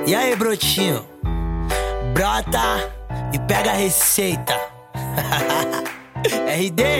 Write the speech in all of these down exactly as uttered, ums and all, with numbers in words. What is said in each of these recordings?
E aí, brotinho? Brota e pega a receita. R D.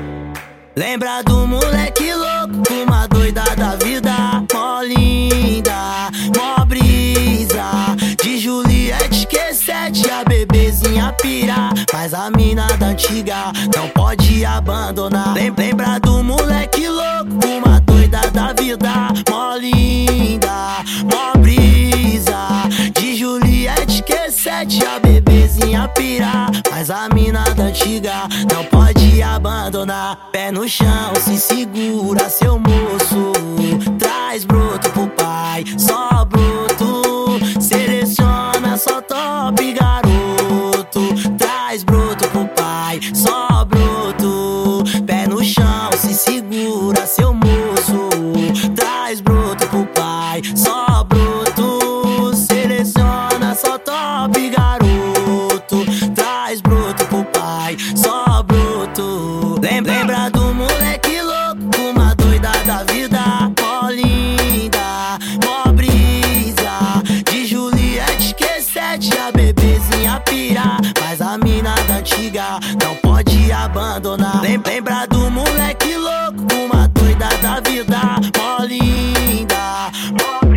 Lembra do moleque louco, uma doida da vida, mó linda, mó brisa. De Juliette Q sete, a bebezinha pira, mas a mina da antiga não pode abandonar. Lembra do moleque louco, uma doida da vida, mó linda, mó brisa. De Juliette Q sete, a bebezinha pira, mas a mina da antiga não pode abandonar. Pé no chão, se segura, seu moço. Traz broto pro pai, só broto. Seleciona só top, garoto. Traz broto pro pai, só broto. Pé no chão, se segura, seu moço. Traz broto pro pai, só broto. Seleciona só top, garoto. Traz broto pro pai, só broto. Lembra do moleque louco, uma doida da vida, mó linda, mó brisa. De Juliette Q sete, a bebezinha pira, mas a mina da antiga não pode abandonar. Lembra do moleque louco, uma doida da vida, mó linda, mó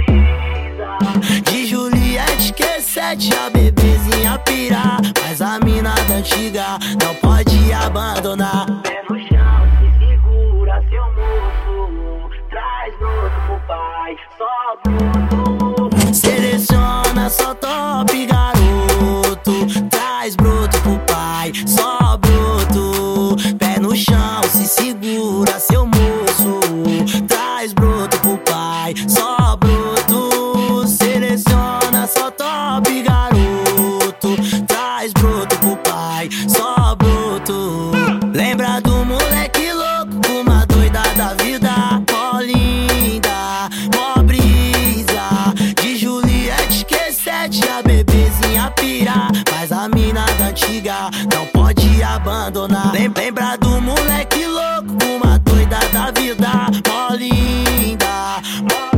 brisa. De Juliette Q sete, a bebezinha pira, mas a mina da antiga não pode abandonar. Pé no chão, se segura, seu moço. Traz broto pro pai, só broto. Seleciona só top, garoto. Traz broto pro pai, só broto. Pé no chão, se segura, seu moço. Traz broto pro pai, só broto. Seleciona só top, garoto. Traz broto pro pai, só broto. Lembra do moleque louco, uma doida da vida, mó linda, mó brisa. De Juliette Q sete, a bebezinha pira, mas a mina da antiga não pode abandonar. Lembra do moleque louco, uma doida da vida, mó linda, mó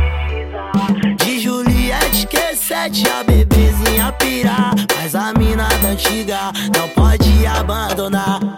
brisa. De Juliette Q sete, a bebezinha pira, mas a mina da antiga não pode abandonar.